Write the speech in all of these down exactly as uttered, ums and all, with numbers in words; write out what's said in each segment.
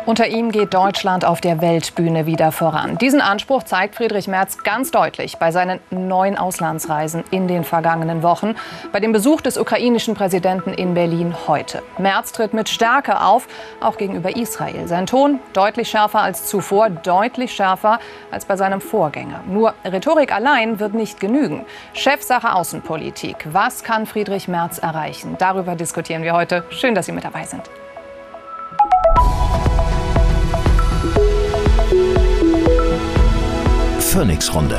Unter ihm geht Deutschland auf der Weltbühne wieder voran. Diesen Anspruch zeigt Friedrich Merz ganz deutlich bei seinen neun Auslandsreisen in den vergangenen Wochen, bei dem Besuch des ukrainischen Präsidenten in Berlin heute. Merz tritt mit Stärke auf, auch gegenüber Israel. Sein Ton deutlich schärfer als zuvor, deutlich schärfer als bei seinem Vorgänger. Nur Rhetorik allein wird nicht genügen. Chefsache Außenpolitik. Was kann Friedrich Merz erreichen? Darüber diskutieren wir heute. Schön, dass Sie mit dabei sind. Phoenix-Runde.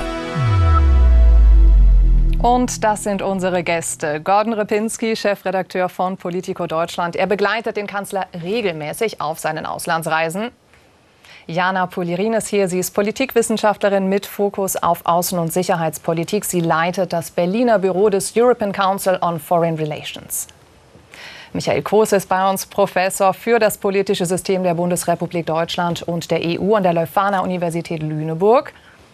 Und das sind unsere Gäste. Gordon Repinski, Chefredakteur von Politico Deutschland. Er begleitet den Kanzler regelmäßig auf seinen Auslandsreisen. Jana Polirin ist hier. Sie ist Politikwissenschaftlerin mit Fokus auf Außen- und Sicherheitspolitik. Sie leitet das Berliner Büro des European Council on Foreign Relations. Michael Kroos ist bei uns, Professor für das politische System der Bundesrepublik Deutschland und der E U an der Leuphana-Universität Lüneburg.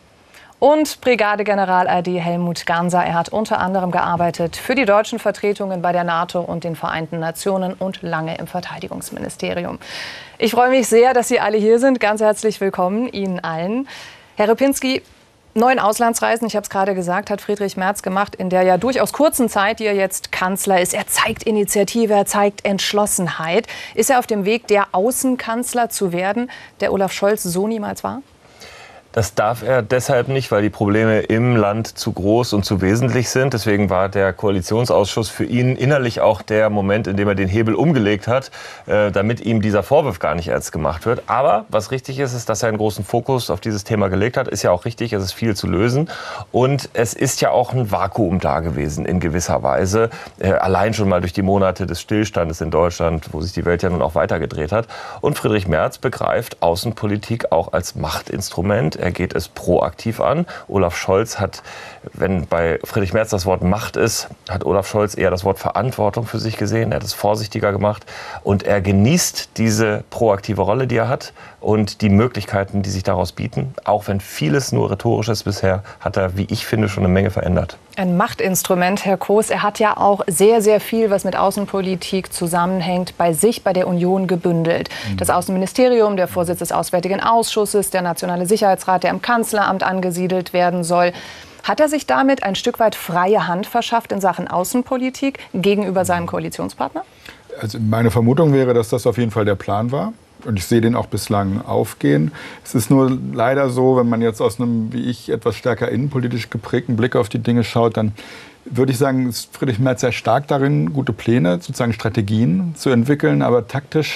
Und Brigadegeneral A D Helmut Ganser. Er hat unter anderem gearbeitet für die deutschen Vertretungen bei der NATO und den Vereinten Nationen und lange im Verteidigungsministerium. Ich freue mich sehr, dass Sie alle hier sind. Ganz herzlich willkommen Ihnen allen. Herr Repinski, neun Auslandsreisen, ich habe es gerade gesagt, hat Friedrich Merz gemacht in der ja durchaus kurzen Zeit, die er jetzt Kanzler ist. Er zeigt Initiative, er zeigt Entschlossenheit. Ist er auf dem Weg, der Außenkanzler zu werden, der Olaf Scholz so niemals war? Das darf er deshalb nicht, weil die Probleme im Land zu groß und zu wesentlich sind. Deswegen war der Koalitionsausschuss für ihn innerlich auch der Moment, in dem er den Hebel umgelegt hat, äh, damit ihm dieser Vorwurf gar nicht ernst gemacht wird. Aber was richtig ist, ist, dass er einen großen Fokus auf dieses Thema gelegt hat. Ist ja auch richtig, es ist viel zu lösen. Und es ist ja auch ein Vakuum da gewesen in gewisser Weise. Äh, allein schon mal durch die Monate des Stillstandes in Deutschland, wo sich die Welt ja nun auch weitergedreht hat. Und Friedrich Merz begreift Außenpolitik auch als Machtinstrument. Er geht es proaktiv an. Olaf Scholz hat, wenn bei Friedrich Merz das Wort Macht ist, hat Olaf Scholz eher das Wort Verantwortung für sich gesehen. Er hat es vorsichtiger gemacht und er genießt diese proaktive Rolle, die er hat und die Möglichkeiten, die sich daraus bieten. Auch wenn vieles nur rhetorisch ist bisher, hat er, wie ich finde, schon eine Menge verändert. Ein Machtinstrument, Herr Kroos. Er hat ja auch sehr, sehr viel, was mit Außenpolitik zusammenhängt, bei sich, bei der Union gebündelt. Das Außenministerium, der Vorsitz des Auswärtigen Ausschusses, der Nationale Sicherheitsrat, der im Kanzleramt angesiedelt werden soll. Hat er sich damit ein Stück weit freie Hand verschafft in Sachen Außenpolitik gegenüber seinem Koalitionspartner? Also meine Vermutung wäre, dass das auf jeden Fall der Plan war. Und ich sehe den auch bislang aufgehen. Es ist nur leider so, wenn man jetzt aus einem, wie ich, etwas stärker innenpolitisch geprägten Blick auf die Dinge schaut, dann würde ich sagen, ist Friedrich Merz sehr stark darin, gute Pläne, sozusagen Strategien zu entwickeln. Aber taktisch,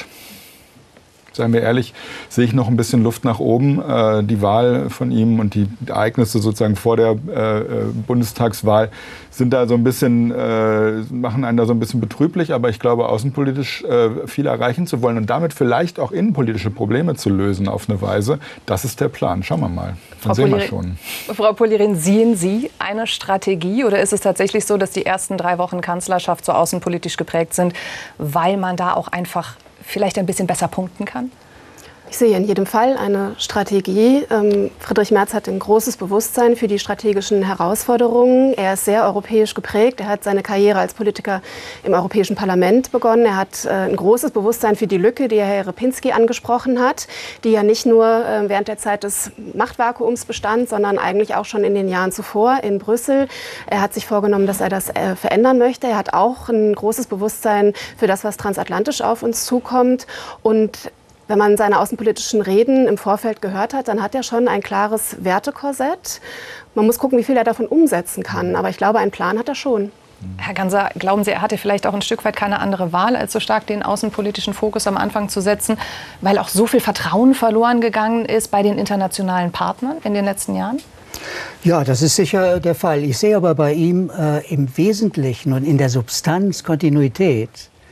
seien wir ehrlich, sehe ich noch ein bisschen Luft nach oben. Äh, die Wahl von ihm und die Ereignisse sozusagen vor der äh, Bundestagswahl sind da so ein bisschen, äh, machen einen da so ein bisschen betrüblich. Aber ich glaube, außenpolitisch äh, viel erreichen zu wollen und damit vielleicht auch innenpolitische Probleme zu lösen auf eine Weise, das ist der Plan. Schauen wir mal. Dann sehen wir schon. Frau Polirin, sehen Sie eine Strategie oder ist es tatsächlich so, dass die ersten drei Wochen Kanzlerschaft so außenpolitisch geprägt sind, weil man da auch einfach vielleicht ein bisschen besser punkten kann? Ich sehe in jedem Fall eine Strategie. Ähm, Friedrich Merz hat ein großes Bewusstsein für die strategischen Herausforderungen. Er ist sehr europäisch geprägt. Er hat seine Karriere als Politiker im Europäischen Parlament begonnen. Er hat äh, ein großes Bewusstsein für die Lücke, die Herr Repinski angesprochen hat, die ja nicht nur äh, während der Zeit des Machtvakuums bestand, sondern eigentlich auch schon in den Jahren zuvor in Brüssel. Er hat sich vorgenommen, dass er das äh, verändern möchte. Er hat auch ein großes Bewusstsein für das, was transatlantisch auf uns zukommt. Und wenn man seine außenpolitischen Reden im Vorfeld gehört hat, dann hat er schon ein klares Wertekorsett. Man muss gucken, wie viel er davon umsetzen kann. Aber ich glaube, einen Plan hat er schon. Herr Ganser, glauben Sie, er hatte vielleicht auch ein Stück weit keine andere Wahl, als so stark den außenpolitischen Fokus am Anfang zu setzen, weil auch so viel Vertrauen verloren gegangen ist bei den internationalen Partnern in den letzten Jahren? Ja, das ist sicher der Fall. Ich sehe aber bei ihm äh, im Wesentlichen und in der Substanz Kontinuität.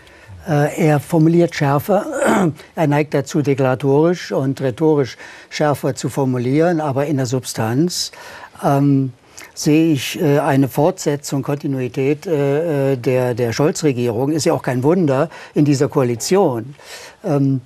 Er formuliert schärfer, er neigt dazu, deklaratorisch und rhetorisch schärfer zu formulieren, aber in der Substanz ähm, sehe ich äh, eine Fortsetzung, Kontinuität äh, der, der Scholz-Regierung. Ist ja auch kein Wunder in dieser Koalition. Ähm,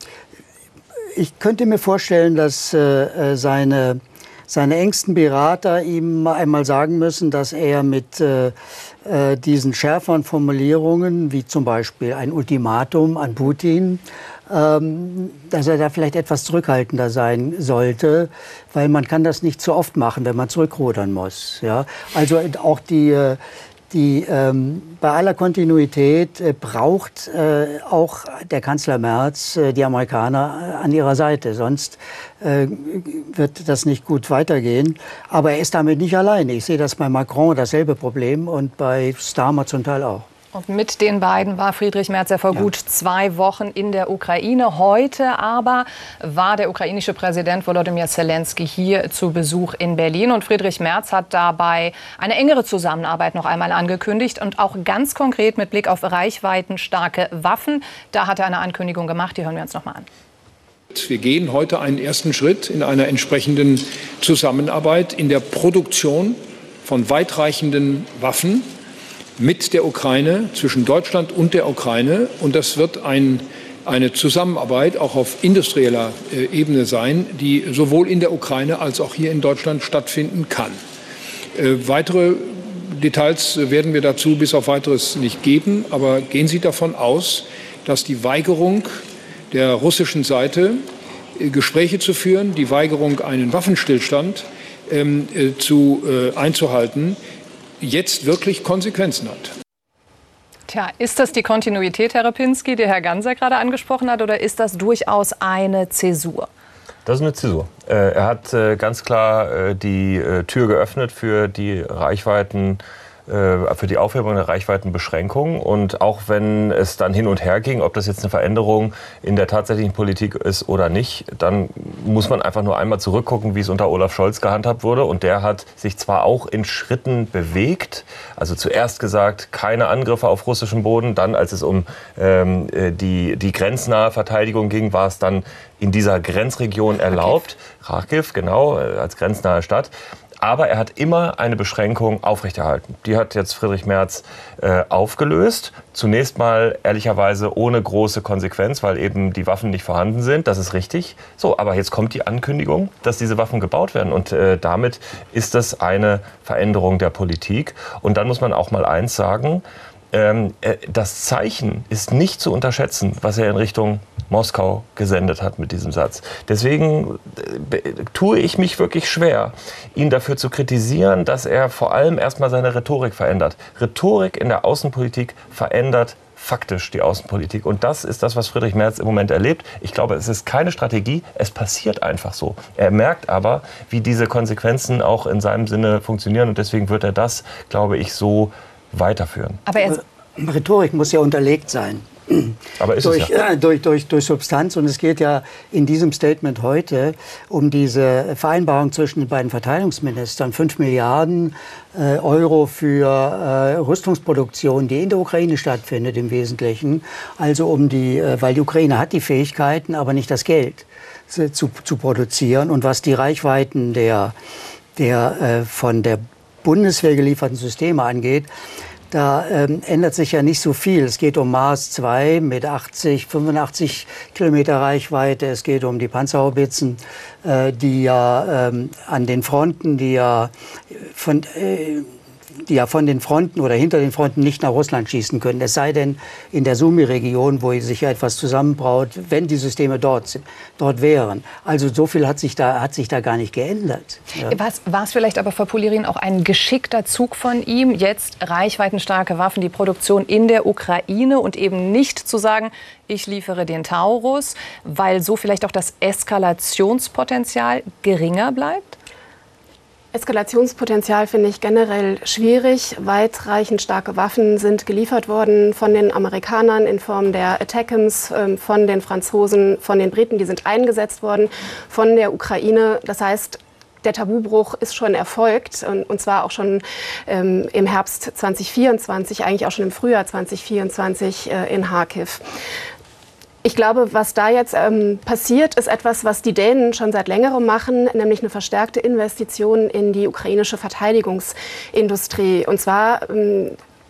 ich könnte mir vorstellen, dass äh, seine seine engsten Berater ihm einmal sagen müssen, dass er mit äh, diesen schärferen Formulierungen, wie zum Beispiel ein Ultimatum an Putin, ähm, dass er da vielleicht etwas zurückhaltender sein sollte, weil man kann das nicht zu oft machen, wenn man zurückrudern muss. Ja? Also auch die, die ähm, bei aller Kontinuität äh, braucht äh, auch der Kanzler Merz äh, die Amerikaner an ihrer Seite, sonst äh, wird das nicht gut weitergehen. Aber er ist damit nicht alleine. Ich sehe das bei Macron dasselbe Problem und bei Starmer zum Teil auch. Und mit den beiden war Friedrich Merz ja vor ja. gut zwei Wochen in der Ukraine. Heute aber war der ukrainische Präsident Volodymyr Zelensky hier zu Besuch in Berlin. Und Friedrich Merz hat dabei eine engere Zusammenarbeit noch einmal angekündigt und auch ganz konkret mit Blick auf reichweitenstarke Waffen. Da hat er eine Ankündigung gemacht, die hören wir uns noch mal an. Wir gehen heute einen ersten Schritt in einer entsprechenden Zusammenarbeit in der Produktion von weitreichenden Waffen mit der Ukraine, zwischen Deutschland und der Ukraine. Und das wird ein, eine Zusammenarbeit auch auf industrieller äh, Ebene sein, die sowohl in der Ukraine als auch hier in Deutschland stattfinden kann. Äh, weitere Details werden wir dazu bis auf Weiteres nicht geben. Aber gehen Sie davon aus, dass die Weigerung der russischen Seite, äh, Gespräche zu führen, die Weigerung, einen Waffenstillstand ähm, äh, zu, äh, einzuhalten, jetzt wirklich Konsequenzen hat. Tja, ist das die Kontinuität, Herr Repinski, die Herr Ganser gerade angesprochen hat, oder ist das durchaus eine Zäsur? Das ist eine Zäsur. Er hat ganz klar die Tür geöffnet für die Reichweiten, für die Aufhebung der Reichweitenbeschränkungen. Und auch wenn es dann hin und her ging, ob das jetzt eine Veränderung in der tatsächlichen Politik ist oder nicht, dann muss man einfach nur einmal zurückgucken, wie es unter Olaf Scholz gehandhabt wurde. Und der hat sich zwar auch in Schritten bewegt, also zuerst gesagt, keine Angriffe auf russischem Boden, dann als es um ähm, die, die grenznahe Verteidigung ging, war es dann in dieser Grenzregion erlaubt. Kharkiv, genau, als grenznahe Stadt. Aber er hat immer eine Beschränkung aufrechterhalten. Die hat jetzt Friedrich Merz äh, aufgelöst. Zunächst mal ehrlicherweise ohne große Konsequenz, weil eben die Waffen nicht vorhanden sind. Das ist richtig. So, aber jetzt kommt die Ankündigung, dass diese Waffen gebaut werden. Und äh, damit ist das eine Veränderung der Politik. Und dann muss man auch mal eins sagen. Ähm, äh, das Zeichen ist nicht zu unterschätzen, was er in Richtung Moskau gesendet hat mit diesem Satz. Deswegen äh, tue ich mich wirklich schwer, ihn dafür zu kritisieren, dass er vor allem erstmal seine Rhetorik verändert. Rhetorik in der Außenpolitik verändert faktisch die Außenpolitik. Und das ist das, was Friedrich Merz im Moment erlebt. Ich glaube, es ist keine Strategie, es passiert einfach so. Er merkt aber, wie diese Konsequenzen auch in seinem Sinne funktionieren. Und deswegen wird er das, glaube ich, so weiterführen. Aber jetzt Rhetorik muss ja unterlegt sein. Aber ist durch, es ja. äh, durch, durch, durch Substanz. Und es geht ja in diesem Statement heute um diese Vereinbarung zwischen den beiden Verteidigungsministern. Fünf Milliarden äh, Euro für äh, Rüstungsproduktion, die in der Ukraine stattfindet im Wesentlichen. Also um die, äh, weil die Ukraine hat die Fähigkeiten, aber nicht das Geld zu, zu produzieren. Und was die Reichweiten der, der äh, von der Bundeswehr gelieferten Systeme angeht, da ähm, ändert sich ja nicht so viel. Es geht um Mars zwei mit achtzig, fünfundachtzig Kilometer Reichweite. Es geht um die Panzerhaubitzen, äh, die ja ähm, an den Fronten, die ja von äh, die ja von den Fronten oder hinter den Fronten nicht nach Russland schießen können. Es sei denn in der Sumi-Region, wo sich ja etwas zusammenbraut, wenn die Systeme dort, dort wären. Also so viel hat sich da, hat sich da gar nicht geändert. Ja. War es vielleicht aber für Polirin auch ein geschickter Zug von ihm, jetzt reichweitenstarke Waffen, die Produktion in der Ukraine und eben nicht zu sagen, ich liefere den Taurus, weil so vielleicht auch das Eskalationspotenzial geringer bleibt? Eskalationspotenzial finde ich generell schwierig. Weitreichend starke Waffen sind geliefert worden von den Amerikanern in Form der Attackams, von den Franzosen, von den Briten. Die sind eingesetzt worden von der Ukraine. Das heißt, der Tabubruch ist schon erfolgt, und zwar auch schon ähm, im Herbst zweitausendvierundzwanzig, eigentlich auch schon im Frühjahr zweitausendvierundzwanzig äh, in Kharkiv. Ich glaube, was da jetzt ähm, passiert, ist etwas, was die Dänen schon seit längerem machen, nämlich eine verstärkte Investition in die ukrainische Verteidigungsindustrie. Und zwar ähm,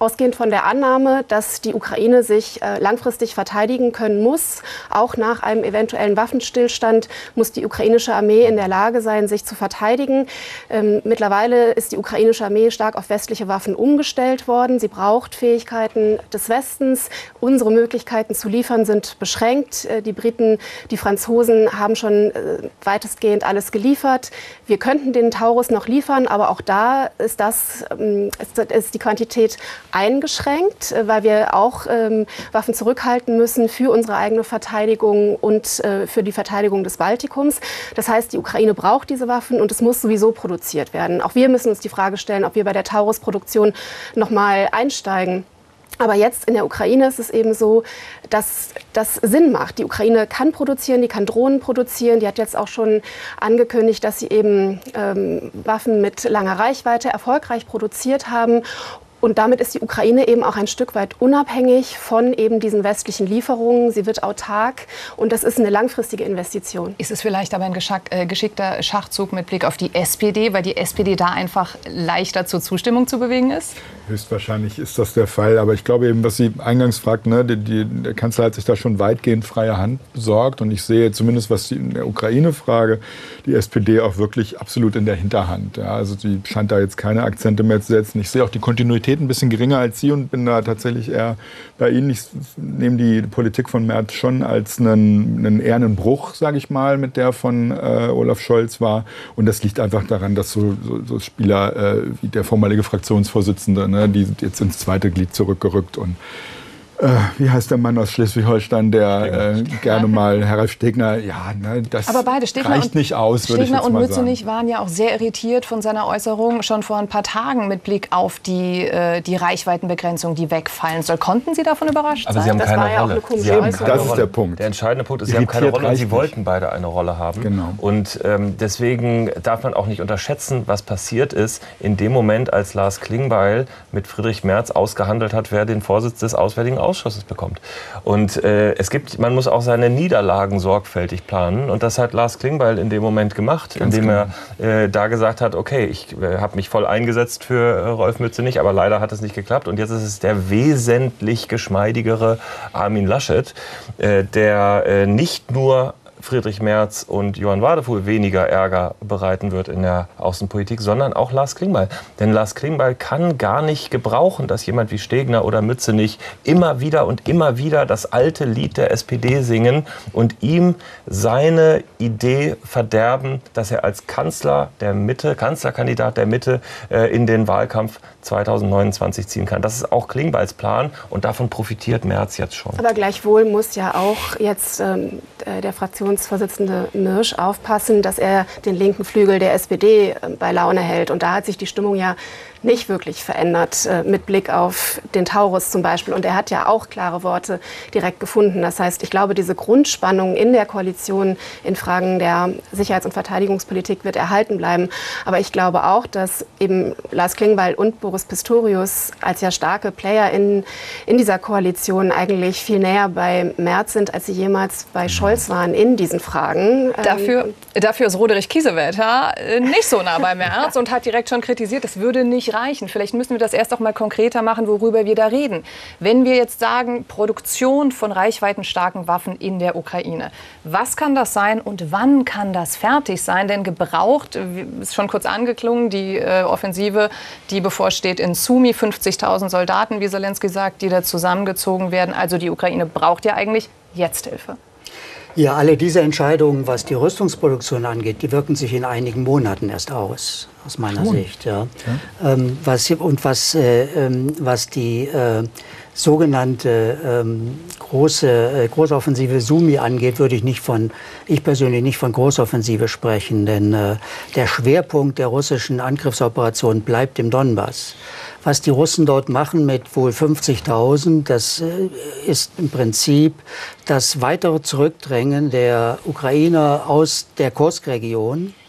Ausgehend von der Annahme, dass die Ukraine sich äh, langfristig verteidigen können muss, auch nach einem eventuellen Waffenstillstand, muss die ukrainische Armee in der Lage sein, sich zu verteidigen. Ähm, mittlerweile ist die ukrainische Armee stark auf westliche Waffen umgestellt worden. Sie braucht Fähigkeiten des Westens. Unsere Möglichkeiten zu liefern sind beschränkt. Äh, die Briten, die Franzosen haben schon äh, weitestgehend alles geliefert. Wir könnten den Taurus noch liefern, aber auch da ist, das, ähm, ist, ist die Quantität eingeschränkt, äh, weil wir auch ähm, Waffen zurückhalten müssen für unsere eigene Verteidigung und äh, für die Verteidigung des Baltikums. Das heißt, die Ukraine braucht diese Waffen und es muss sowieso produziert werden. Auch wir müssen uns die Frage stellen, ob wir bei der Taurus-Produktion noch mal einsteigen. Aber jetzt in der Ukraine ist es eben so, dass das Sinn macht. Die Ukraine kann produzieren, die kann Drohnen produzieren. Die hat jetzt auch schon angekündigt, dass sie eben ähm, Waffen mit langer Reichweite erfolgreich produziert haben. Und damit ist die Ukraine eben auch ein Stück weit unabhängig von eben diesen westlichen Lieferungen. Sie wird autark und das ist eine langfristige Investition. Ist es vielleicht aber ein geschickter Schachzug mit Blick auf die S P D, weil die S P D da einfach leichter zur Zustimmung zu bewegen ist? Höchstwahrscheinlich ist das der Fall. Aber ich glaube eben, was Sie eingangs fragt, ne, die, die, der Kanzler hat sich da schon weitgehend freie Hand besorgt. Und ich sehe zumindest, was die, in der Ukraine-Frage, die S P D auch wirklich absolut in der Hinterhand. Ja, also sie scheint da jetzt keine Akzente mehr zu setzen. Ich sehe auch die Kontinuität ein bisschen geringer als Sie und bin da tatsächlich eher bei Ihnen. Ich nehme die Politik von Merz schon als einen, einen eher einen Bruch, sage ich mal, mit der von äh, Olaf Scholz war. Und das liegt einfach daran, dass so, so, so Spieler äh, wie der vormalige Fraktionsvorsitzende, ne, die sind jetzt ins zweite Glied zurückgerückt und Äh, wie heißt der Mann aus Schleswig-Holstein, der äh, gerne mal, Herr Ralf Stegner, ja, ne, das Aber beide, Stegner reicht und, nicht aus, würde ich jetzt mal sagen. Stegner und Mützenich waren ja auch sehr irritiert von seiner Äußerung schon vor ein paar Tagen mit Blick auf die, äh, die Reichweitenbegrenzung, die wegfallen soll. Konnten Sie davon überrascht Aber sein? Sie haben Das keine war ja auch Rolle. eine komische Sie haben Äußerung. keine Das ist Rolle. der Punkt. Der entscheidende Punkt ist, Sie haben keine Irritiert Rolle und Sie reicht wollten nicht. beide eine Rolle haben. Genau. Und ähm, deswegen darf man auch nicht unterschätzen, was passiert ist in dem Moment, als Lars Klingbeil mit Friedrich Merz ausgehandelt hat, wer den Vorsitz des Auswärtigen Ausschusses bekommt. Und äh, es gibt, man muss auch seine Niederlagen sorgfältig planen. Und das hat Lars Klingbeil in dem Moment gemacht, Ganz indem genau. er äh, da gesagt hat, okay, ich äh, habe mich voll eingesetzt für äh, Rolf Mützenich, aber leider hat es nicht geklappt. Und jetzt ist es der wesentlich geschmeidigere Armin Laschet, äh, der äh, nicht nur Friedrich Merz und Johann Wadefuhl weniger Ärger bereiten wird in der Außenpolitik, sondern auch Lars Klingbeil. Denn Lars Klingbeil kann gar nicht gebrauchen, dass jemand wie Stegner oder Mützenich immer wieder und immer wieder das alte Lied der S P D singen und ihm seine Idee verderben, dass er als Kanzler der Mitte, Kanzlerkandidat der Mitte äh, in den Wahlkampf zweitausendneunundzwanzig ziehen kann. Das ist auch Klingbeils Plan und davon profitiert Merz jetzt schon. Aber gleichwohl muss ja auch jetzt ähm, der Fraktionsvorsitzende Mirsch aufpassen, dass er den linken Flügel der S P D äh, bei Laune hält. Und da hat sich die Stimmung ja nicht wirklich verändert, äh, mit Blick auf den Taurus zum Beispiel. Und er hat ja auch klare Worte direkt gefunden. Das heißt, ich glaube, diese Grundspannung in der Koalition in Fragen der Sicherheits- und Verteidigungspolitik wird erhalten bleiben. Aber ich glaube auch, dass eben Lars Klingbeil und Boris Pistorius als ja starke Player in, in dieser Koalition eigentlich viel näher bei Merz sind, als sie jemals bei Scholz waren in diesen Fragen. Dafür, dafür ist Roderich Kiesewetter nicht so nah bei Merz und hat direkt schon kritisiert, es würde nicht reichen. Vielleicht müssen wir das erst noch mal konkreter machen, worüber wir da reden. Wenn wir jetzt sagen, Produktion von reichweitenstarken Waffen in der Ukraine, was kann das sein und wann kann das fertig sein? Denn gebraucht, ist schon kurz angeklungen, die äh, Offensive, die bevorsteht in Sumy, fünfzigtausend Soldaten, wie Zelensky sagt, die da zusammengezogen werden. Also die Ukraine braucht ja eigentlich jetzt Hilfe. Ja, alle diese Entscheidungen, was die Rüstungsproduktion angeht, die wirken sich in einigen Monaten erst aus, aus meiner Schon. Sicht. Ja. Ja. Ähm, was, und was, äh, ähm, was die äh, sogenannte ähm, große, äh, Großoffensive Sumy angeht, würde ich nicht von, ich persönlich nicht von Großoffensive sprechen, denn äh, der Schwerpunkt der russischen Angriffsoperation bleibt im Donbass. Was die Russen dort machen mit wohl fünfzigtausend, das äh, ist im Prinzip das weitere Zurückdrängen der Ukrainer aus der Kursk-Region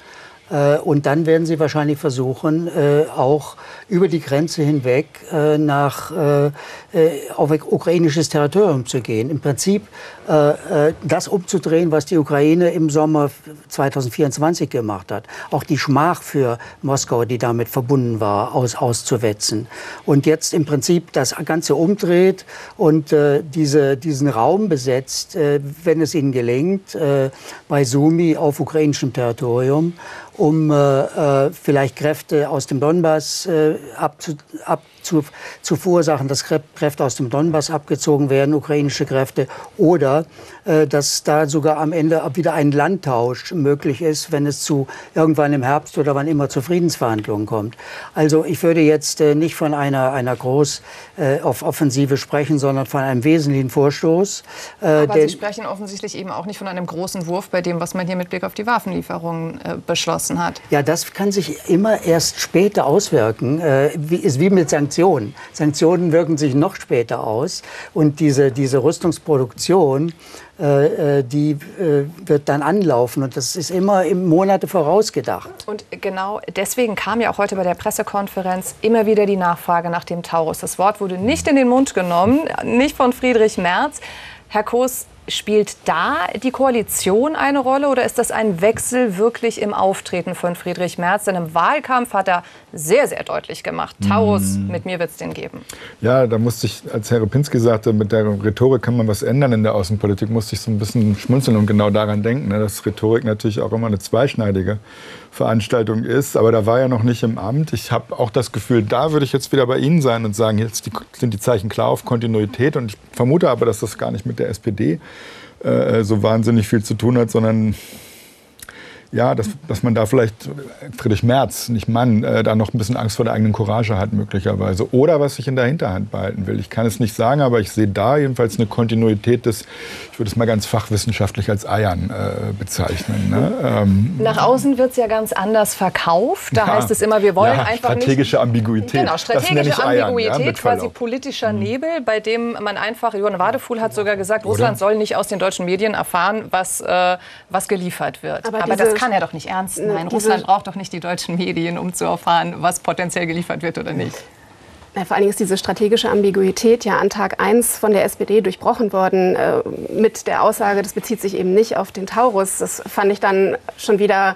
Und dann werden sie wahrscheinlich versuchen, auch über die Grenze hinweg nach, auf ukrainisches Territorium zu gehen. Im Prinzip das umzudrehen, was die Ukraine im Sommer zweitausendvierundzwanzig gemacht hat. Auch die Schmach für Moskau, die damit verbunden war, aus, auszuwetzen. Und jetzt im Prinzip das Ganze umdreht und diese, diesen Raum besetzt, wenn es ihnen gelingt, bei Sumy auf ukrainischem Territorium, um äh, vielleicht Kräfte aus dem Donbass äh, abzu, abzu, zu verursachen, dass Kräfte aus dem Donbass abgezogen werden, ukrainische Kräfte, oder äh, dass da sogar am Ende wieder ein Landtausch möglich ist, wenn es zu irgendwann im Herbst oder wann immer zu Friedensverhandlungen kommt. Also ich würde jetzt äh, nicht von einer, einer Großoffensive äh, sprechen, sondern von einem wesentlichen Vorstoß. Äh, Aber Sie sprechen offensichtlich eben auch nicht von einem großen Wurf bei dem, was man hier mit Blick auf die Waffenlieferungen äh, beschlossen hat. Ja, das kann sich immer erst später auswirken. Äh, wie, ist wie mit Sanktionen. Sanktionen wirken sich noch später aus. Und diese, diese Rüstungsproduktion, äh, die äh, wird dann anlaufen. Und das ist immer im Monate vorausgedacht. Und genau deswegen kam ja auch heute bei der Pressekonferenz immer wieder die Nachfrage nach dem Taurus. Das Wort wurde nicht in den Mund genommen, nicht von Friedrich Merz. Herr Koos, spielt da die Koalition eine Rolle oder ist das ein Wechsel wirklich im Auftreten von Friedrich Merz? Denn im Wahlkampf hat er sehr, sehr deutlich gemacht, Taurus, mm. mit mir wird es den geben. Ja, da musste ich, als Herr Repinski sagte, mit der Rhetorik kann man was ändern in der Außenpolitik, musste ich so ein bisschen schmunzeln und genau daran denken, ne, dass Rhetorik natürlich auch immer eine zweischneidige Veranstaltung ist. Aber da war er noch nicht im Amt. Ich habe auch das Gefühl, da würde ich jetzt wieder bei Ihnen sein und sagen, jetzt sind die Zeichen klar auf Kontinuität. Und ich vermute aber, dass das gar nicht mit der S P D äh, so wahnsinnig viel zu tun hat, sondern ja, dass, dass man da vielleicht Friedrich Merz, nicht Mann, äh, da noch ein bisschen Angst vor der eigenen Courage hat möglicherweise. Oder was ich in der Hinterhand behalten will. Ich kann es nicht sagen, aber ich sehe da jedenfalls eine Kontinuität des, ich würde es mal ganz fachwissenschaftlich als Eiern äh, bezeichnen. Ne? Ähm, Nach außen wird es ja ganz anders verkauft. Da ja, heißt es immer, wir wollen ja, einfach strategische nicht... Ambiguität. Genau, strategische Ambiguität, Eiern, ja, quasi politischer Nebel, bei dem man einfach, Johann Wadefuhl hat sogar gesagt, Oder? Russland soll nicht aus den deutschen Medien erfahren, was, äh, was geliefert wird. Aber, Aber das kann er doch nicht ernst meinen. Russland braucht doch nicht die deutschen Medien, um zu erfahren, was potenziell geliefert wird oder nicht. Ja, vor allen Dingen ist diese strategische Ambiguität ja an Tag eins von der S P D durchbrochen worden äh, mit der Aussage, das bezieht sich eben nicht auf den Taurus. Das fand ich dann schon wieder...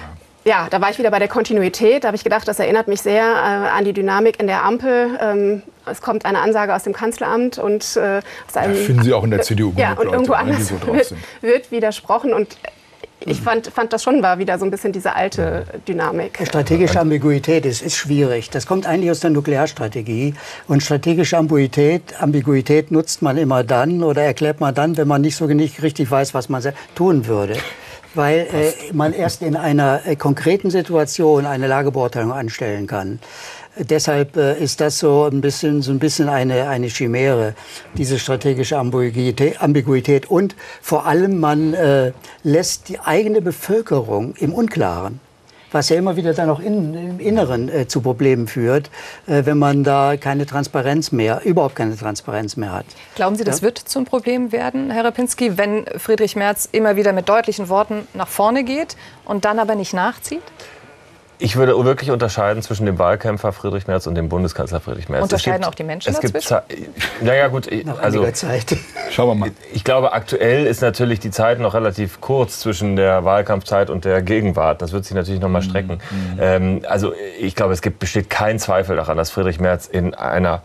Ja, da war ich wieder bei der Kontinuität. Da habe ich gedacht, das erinnert mich sehr äh, an die Dynamik in der Ampel. Ähm, es kommt eine Ansage aus dem Kanzleramt und äh, aus einem, ja, finden Sie auch in der C D U. Ja, und irgendwo anders so wird, wird widersprochen. Und ich fand, fand das schon war wieder so ein bisschen diese alte Dynamik. Strategische Ambiguität ist, ist schwierig. Das kommt eigentlich aus der Nuklearstrategie. Und strategische Ambiguität, Ambiguität nutzt man immer dann oder erklärt man dann, wenn man nicht so nicht richtig weiß, was man tun würde. Weil äh, man erst in einer äh, konkreten Situation eine Lagebeurteilung anstellen kann. Deshalb äh, ist das so ein bisschen, so ein bisschen eine, eine Chimäre, diese strategische Ambiguität, Ambiguität. Und vor allem, man äh, lässt die eigene Bevölkerung im Unklaren. Was ja immer wieder dann auch in, im Inneren äh, zu Problemen führt, äh, wenn man da keine Transparenz mehr, überhaupt keine Transparenz mehr hat. Glauben Sie, das ja? wird zum Problem werden, Herr Repinski, wenn Friedrich Merz immer wieder mit deutlichen Worten nach vorne geht und dann aber nicht nachzieht? Ich würde wirklich unterscheiden zwischen dem Wahlkämpfer Friedrich Merz und dem Bundeskanzler Friedrich Merz. Unterscheiden auch die Menschen es dazwischen? Gibt, naja gut, Nach also Zeit. Schauen wir mal. Ich glaube, aktuell ist natürlich die Zeit noch relativ kurz zwischen der Wahlkampfzeit und der Gegenwart. Das wird sich natürlich noch mal strecken. Mhm. Ähm, also ich glaube, es gibt, besteht kein Zweifel daran, dass Friedrich Merz in einer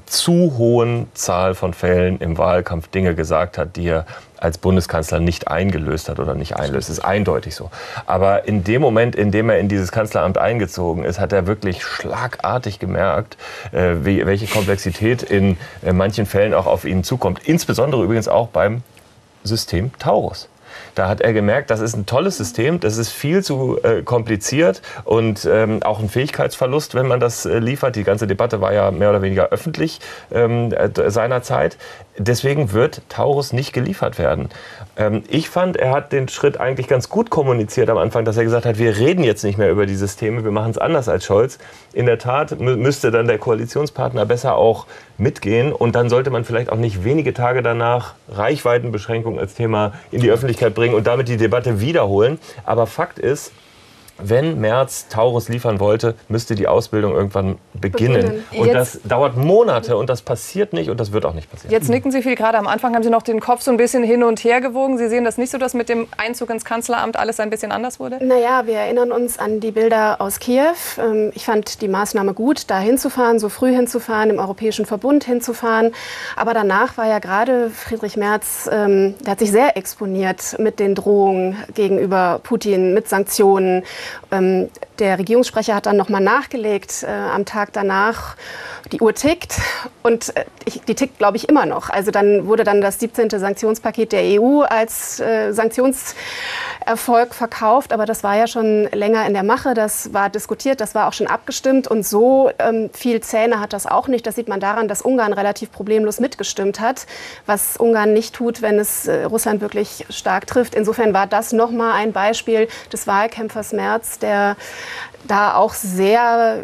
zu hohen Zahl von Fällen im Wahlkampf Dinge gesagt hat, die er als Bundeskanzler nicht eingelöst hat oder nicht einlöst. Das ist eindeutig so. Aber in dem Moment, in dem er in dieses Kanzleramt eingezogen ist, hat er wirklich schlagartig gemerkt, äh, wie, welche Komplexität in äh, manchen Fällen auch auf ihn zukommt. Insbesondere übrigens auch beim System Taurus. Da hat er gemerkt, das ist ein tolles System, das ist viel zu äh, kompliziert und ähm, auch ein Fähigkeitsverlust, wenn man das äh, liefert. Die ganze Debatte war ja mehr oder weniger öffentlich ähm, äh, seinerzeit. Deswegen wird Taurus nicht geliefert werden. Ähm, ich fand, er hat den Schritt eigentlich ganz gut kommuniziert am Anfang, dass er gesagt hat, wir reden jetzt nicht mehr über die Systeme, wir machen es anders als Scholz. In der Tat mü- müsste dann der Koalitionspartner besser auch mitgehen und dann sollte man vielleicht auch nicht wenige Tage danach Reichweitenbeschränkung als Thema in die Öffentlichkeit bringen und damit die Debatte wiederholen. Aber Fakt ist, wenn Merz Taurus liefern wollte, müsste die Ausbildung irgendwann beginnen. beginnen. Und jetzt, das dauert Monate und das passiert nicht und das wird auch nicht passieren. Jetzt nicken Sie viel. Gerade am Anfang haben Sie noch den Kopf so ein bisschen hin und her gewogen. Sie sehen das nicht so, dass mit dem Einzug ins Kanzleramt alles ein bisschen anders wurde? Naja, wir erinnern uns an die Bilder aus Kiew. Ich fand die Maßnahme gut, da hinzufahren, so früh hinzufahren, im Europäischen Verbund hinzufahren. Aber danach war ja gerade Friedrich Merz, der hat sich sehr exponiert mit den Drohungen gegenüber Putin, mit Sanktionen. Ähm, der Regierungssprecher hat dann noch mal nachgelegt äh, am Tag danach. Die Uhr tickt und äh, ich, die tickt, glaube ich, immer noch. Also dann wurde dann das siebzehnte Sanktionspaket der E U als äh, Sanktionserfolg verkauft. Aber das war ja schon länger in der Mache. Das war diskutiert, das war auch schon abgestimmt. Und so ähm, viel Zähne hat das auch nicht. Das sieht man daran, dass Ungarn relativ problemlos mitgestimmt hat, was Ungarn nicht tut, wenn es äh, Russland wirklich stark trifft. Insofern war das noch mal ein Beispiel des Wahlkämpfers Merz, der da auch sehr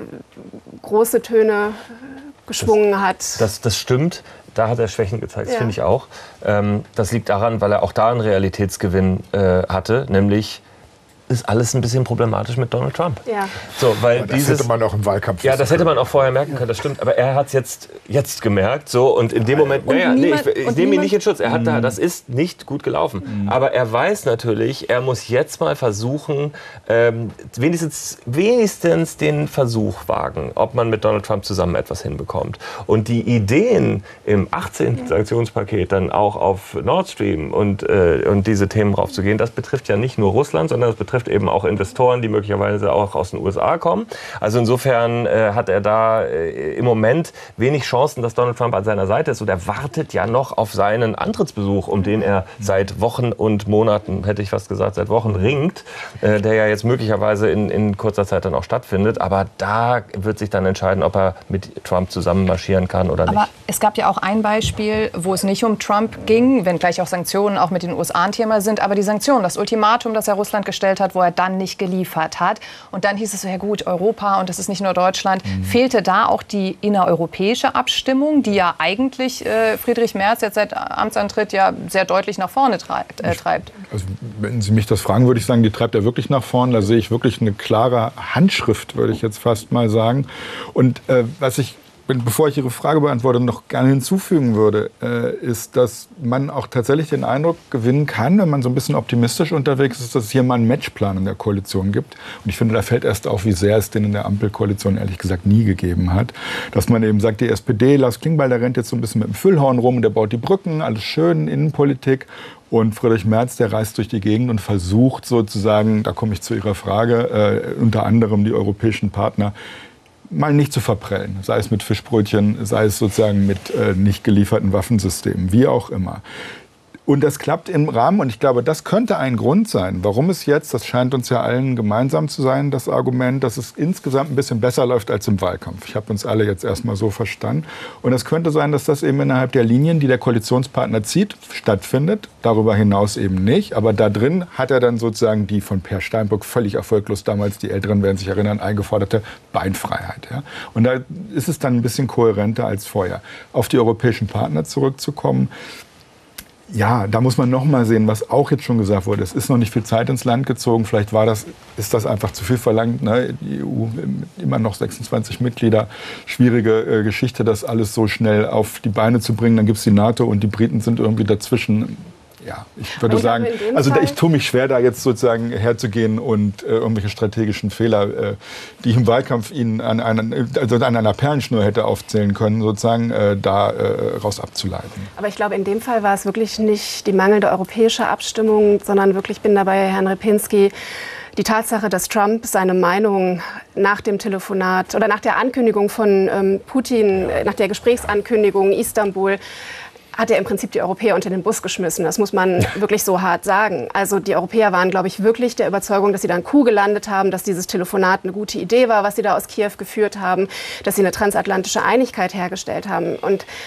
große Töne geschwungen das, hat. Das, das stimmt. Da hat er Schwächen gezeigt, das ja. finde ich auch. Ähm, das liegt daran, weil er auch da einen Realitätsgewinn äh, hatte, nämlich ist alles ein bisschen problematisch mit Donald Trump. Ja. So, weil das dieses, hätte man auch im Wahlkampf. Ja, das hätte man auch vorher merken können, das stimmt. Aber er hat es jetzt, jetzt gemerkt. So, und in dem Moment, naja, nee, ich, ich nehme ihn nicht in Schutz. Er hat da, das ist nicht gut gelaufen. Mhm. Aber er weiß natürlich, er muss jetzt mal versuchen, ähm, wenigstens, wenigstens den Versuch wagen, ob man mit Donald Trump zusammen etwas hinbekommt. Und die Ideen im achtzehnten Sanktionspaket dann auch auf Nord Stream und, äh, und diese Themen raufzugehen, das betrifft ja nicht nur Russland, sondern das betrifft eben auch Investoren, die möglicherweise auch aus den U S A kommen. Also insofern äh, hat er da äh, im Moment wenig Chancen, dass Donald Trump an seiner Seite ist. Und er wartet ja noch auf seinen Antrittsbesuch, um den er seit Wochen und Monaten, hätte ich fast gesagt, seit Wochen ringt, äh, der ja jetzt möglicherweise in, in kurzer Zeit dann auch stattfindet. Aber da wird sich dann entscheiden, ob er mit Trump zusammen marschieren kann oder nicht. Aber es gab ja auch ein Beispiel, wo es nicht um Trump ging, wenngleich auch Sanktionen auch mit den U S A ein Thema sind, aber die Sanktionen, das Ultimatum, das er Russland gestellt hat, wo er dann nicht geliefert hat. Und dann hieß es so, ja gut, Europa und das ist nicht nur Deutschland. Mhm. Fehlte da auch die innereuropäische Abstimmung, die ja eigentlich äh, Friedrich Merz jetzt seit Amtsantritt ja sehr deutlich nach vorne treibt? Äh, treibt. Also, wenn Sie mich das fragen, würde ich sagen, die treibt er wirklich nach vorne. Da sehe ich wirklich eine klare Handschrift, würde ich jetzt fast mal sagen. Und äh, was ich bevor ich Ihre Frage beantworte, noch gerne hinzufügen würde, äh, ist, dass man auch tatsächlich den Eindruck gewinnen kann, wenn man so ein bisschen optimistisch unterwegs ist, dass es hier mal einen Matchplan in der Koalition gibt. Und ich finde, da fällt erst auf, wie sehr es den in der Ampelkoalition ehrlich gesagt nie gegeben hat. Dass man eben sagt, die S P D, Lars Klingbeil, der rennt jetzt so ein bisschen mit dem Füllhorn rum, der baut die Brücken, alles schön, Innenpolitik. Und Friedrich Merz, der reist durch die Gegend und versucht sozusagen, da komme ich zu Ihrer Frage, äh, unter anderem die europäischen Partner, mal nicht zu verprellen, sei es mit Fischbrötchen, sei es sozusagen mit äh, nicht gelieferten Waffensystemen, wie auch immer. Und das klappt im Rahmen, und ich glaube, das könnte ein Grund sein, warum es jetzt, das scheint uns ja allen gemeinsam zu sein, das Argument, dass es insgesamt ein bisschen besser läuft als im Wahlkampf. Ich habe uns alle jetzt erstmal so verstanden. Und es könnte sein, dass das eben innerhalb der Linien, die der Koalitionspartner zieht, stattfindet. Darüber hinaus eben nicht. Aber da drin hat er dann sozusagen die von Per Steinbrück völlig erfolglos damals, die Älteren werden sich erinnern, eingeforderte Beinfreiheit. Ja? Und da ist es dann ein bisschen kohärenter als vorher. Auf die europäischen Partner zurückzukommen. Ja, da muss man noch mal sehen, was auch jetzt schon gesagt wurde. Es ist noch nicht viel Zeit ins Land gezogen. Vielleicht war das, ist das einfach zu viel verlangt. Ne? Die E U, immer noch sechsundzwanzig Mitglieder. Schwierige äh, Geschichte, das alles so schnell auf die Beine zu bringen. Dann gibt es die NATO und die Briten sind irgendwie dazwischen. Ja, ich würde ich sagen, also ich tue mich schwer, da jetzt sozusagen herzugehen und äh, irgendwelche strategischen Fehler, äh, die ich im Wahlkampf Ihnen an, einen, also an einer Perlenschnur hätte aufzählen können, sozusagen äh, da äh, raus abzuleiten. Aber ich glaube, in dem Fall war es wirklich nicht die mangelnde europäische Abstimmung, sondern wirklich, ich bin dabei, Herrn Repinski, die Tatsache, dass Trump seine Meinung nach dem Telefonat oder nach der Ankündigung von ähm, Putin, nach der Gesprächsankündigung Istanbul, hat er im Prinzip die Europäer unter den Bus geschmissen. Das muss man wirklich so hart sagen. Also die Europäer waren, glaube ich, wirklich der Überzeugung, dass sie da einen Coup gelandet haben, dass dieses Telefonat eine gute Idee war, was sie da aus Kiew geführt haben, dass sie eine transatlantische Einigkeit hergestellt haben. Und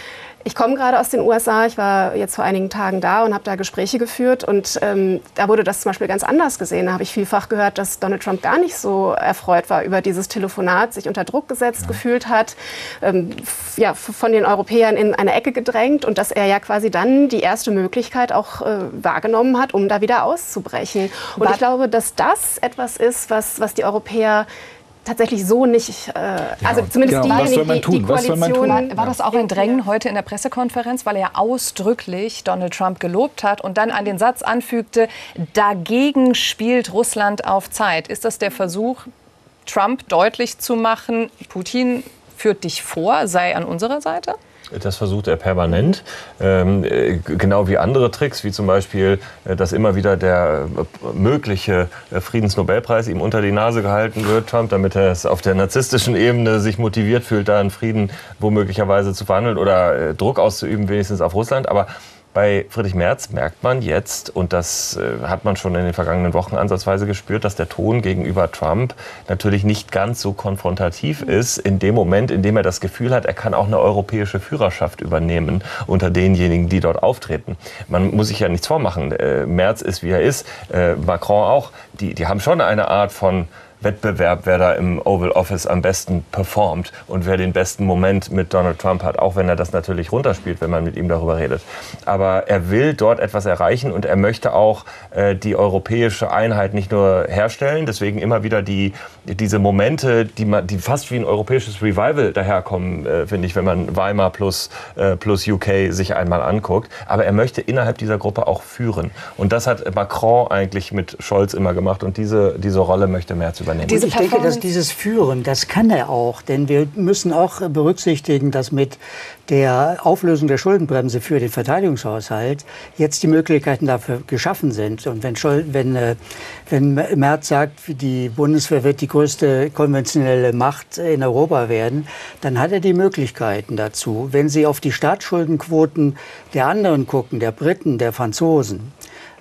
Ich komme gerade aus den U S A. Ich war jetzt vor einigen Tagen da und habe da Gespräche geführt. Und ähm, da wurde das zum Beispiel ganz anders gesehen. Da habe ich vielfach gehört, dass Donald Trump gar nicht so erfreut war über dieses Telefonat, sich unter Druck gesetzt ja. gefühlt hat, ähm, ja, von den Europäern in eine Ecke gedrängt und dass er ja quasi dann die erste Möglichkeit auch äh, wahrgenommen hat, um da wieder auszubrechen. Und ich glaube, dass das etwas ist, was, was die Europäer tatsächlich so nicht, äh, also zumindest genau. diejenigen, die, die Koalition... War, war das auch ein Drängen heute in der Pressekonferenz, weil er ausdrücklich Donald Trump gelobt hat und dann an den Satz anfügte, dagegen spielt Russland auf Zeit. Ist das der Versuch, Trump deutlich zu machen, Putin führt dich vor, sei an unserer Seite? Das versucht er permanent, ähm, genau wie andere Tricks, wie zum Beispiel, dass immer wieder der mögliche Friedensnobelpreis ihm unter die Nase gehalten wird, Trump, damit er es auf der narzisstischen Ebene sich motiviert fühlt, da einen Frieden womöglicherweise zu verhandeln oder äh, Druck auszuüben, wenigstens auf Russland. Aber bei Friedrich Merz merkt man jetzt, und das äh, hat man schon in den vergangenen Wochen ansatzweise gespürt, dass der Ton gegenüber Trump natürlich nicht ganz so konfrontativ ist, in dem Moment, in dem er das Gefühl hat, er kann auch eine europäische Führerschaft übernehmen unter denjenigen, die dort auftreten. Man muss sich ja nichts vormachen. Äh, Merz ist, wie er ist, äh, Macron auch. Die, die haben schon eine Art von Wettbewerb, wer da im Oval Office am besten performt und wer den besten Moment mit Donald Trump hat, auch wenn er das natürlich runterspielt, wenn man mit ihm darüber redet. Aber er will dort etwas erreichen und er möchte auch äh, die europäische Einheit nicht nur herstellen, deswegen immer wieder die, diese Momente, die, man, die fast wie ein europäisches Revival daherkommen, äh, finde ich, wenn man Weimar plus, äh, plus U K sich einmal anguckt. Aber er möchte innerhalb dieser Gruppe auch führen. Und das hat Macron eigentlich mit Scholz immer gemacht und diese, diese Rolle möchte Merz übernehmen. Diese ich denke, dass dieses Führen, das kann er auch. Denn wir müssen auch berücksichtigen, dass mit der Auflösung der Schuldenbremse für den Verteidigungshaushalt jetzt die Möglichkeiten dafür geschaffen sind. Und wenn, Schol wenn, äh, wenn Merz sagt, die Bundeswehr wird die größte konventionelle Macht in Europa werden, dann hat er die Möglichkeiten dazu. Wenn Sie auf die Staatsschuldenquoten der anderen gucken, der Briten, der Franzosen,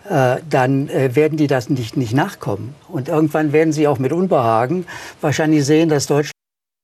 dann äh, werden die das nicht, nicht nachkommen. Und irgendwann werden sie auch mit Unbehagen wahrscheinlich sehen, dass Deutschland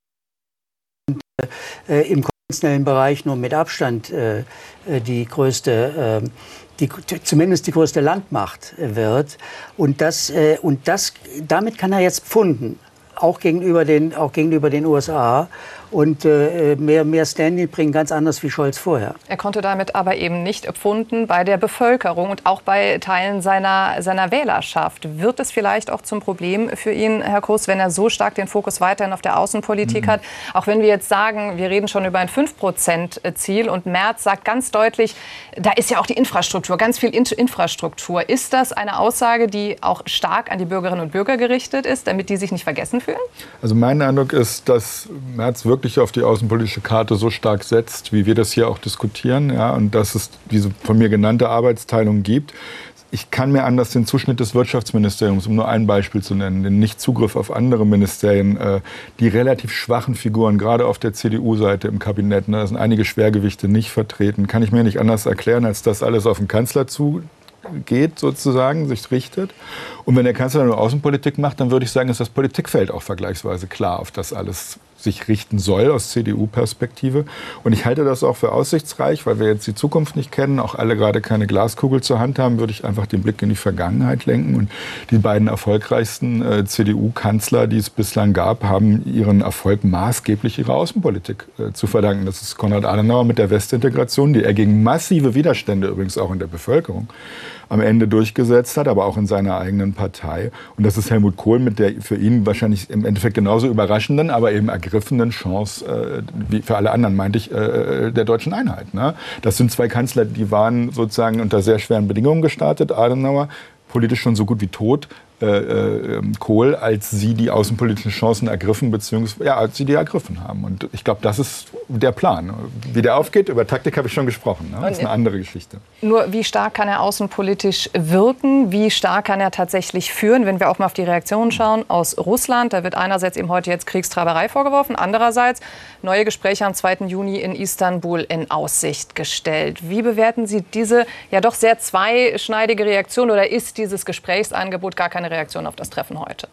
äh, im konventionellen Bereich nur mit Abstand äh, die größte, äh, die, zumindest die größte Landmacht wird. Und, das, äh, und das, damit kann er jetzt pfunden, auch gegenüber den, auch gegenüber den U S A. Und äh, mehr, mehr Standing bringen, ganz anders wie Scholz vorher. Er konnte damit aber eben nicht empfunden bei der Bevölkerung und auch bei Teilen seiner, seiner Wählerschaft. Wird es vielleicht auch zum Problem für ihn, Herr Groß, wenn er so stark den Fokus weiterhin auf der Außenpolitik mhm. hat? Auch wenn wir jetzt sagen, wir reden schon über ein fünf Prozent Ziel und Merz sagt ganz deutlich, da ist ja auch die Infrastruktur, ganz viel Infrastruktur. Ist das eine Aussage, die auch stark an die Bürgerinnen und Bürger gerichtet ist, damit die sich nicht vergessen fühlen? Also mein Eindruck ist, dass Merz wirklich auf die außenpolitische Karte so stark setzt, wie wir das hier auch diskutieren, ja, und dass es diese von mir genannte Arbeitsteilung gibt. Ich kann mir anders den Zuschnitt des Wirtschaftsministeriums, um nur ein Beispiel zu nennen, den Nichtzugriff auf andere Ministerien, äh, die relativ schwachen Figuren, gerade auf der C D U-Seite im Kabinett, ne, da sind einige Schwergewichte nicht vertreten, kann ich mir nicht anders erklären, als dass alles auf den Kanzler zugeht, sozusagen, sich richtet. Und wenn der Kanzler nur Außenpolitik macht, dann würde ich sagen, ist das Politikfeld auch vergleichsweise klar, auf das alles sich richten soll aus C D U-Perspektive. Und ich halte das auch für aussichtsreich, weil wir jetzt die Zukunft nicht kennen, auch alle gerade keine Glaskugel zur Hand haben, würde ich einfach den Blick in die Vergangenheit lenken. Und die beiden erfolgreichsten äh, C D U-Kanzler, die es bislang gab, haben ihren Erfolg maßgeblich ihrer Außenpolitik äh, zu verdanken. Das ist Konrad Adenauer mit der Westintegration, die er gegen massive Widerstände übrigens auch in der Bevölkerung am Ende durchgesetzt hat, aber auch in seiner eigenen Partei. Und das ist Helmut Kohl mit der für ihn wahrscheinlich im Endeffekt genauso überraschenden, aber eben ergriffenen Chance, äh, wie für alle anderen, meinte ich, äh, der deutschen Einheit. Ne? Das sind zwei Kanzler, die waren sozusagen unter sehr schweren Bedingungen gestartet. Adenauer, politisch schon so gut wie tot, äh, äh, Kohl, als sie die außenpolitischen Chancen ergriffen, beziehungsweise ja, als sie die ergriffen haben. Und ich glaube, das ist der Plan. Wie der aufgeht, über Taktik habe ich schon gesprochen. Ne? Das ist eine andere Geschichte. Nur wie stark kann er außenpolitisch wirken? Wie stark kann er tatsächlich führen? Wenn wir auch mal auf die Reaktionen schauen aus Russland, da wird einerseits eben heute jetzt Kriegstreiberei vorgeworfen, andererseits neue Gespräche am zweiten Juni in Istanbul in Aussicht gestellt. Wie bewerten Sie diese ja doch sehr zweischneidige Reaktion oder ist dieses Gesprächsangebot gar keine Reaktion auf das Treffen heute?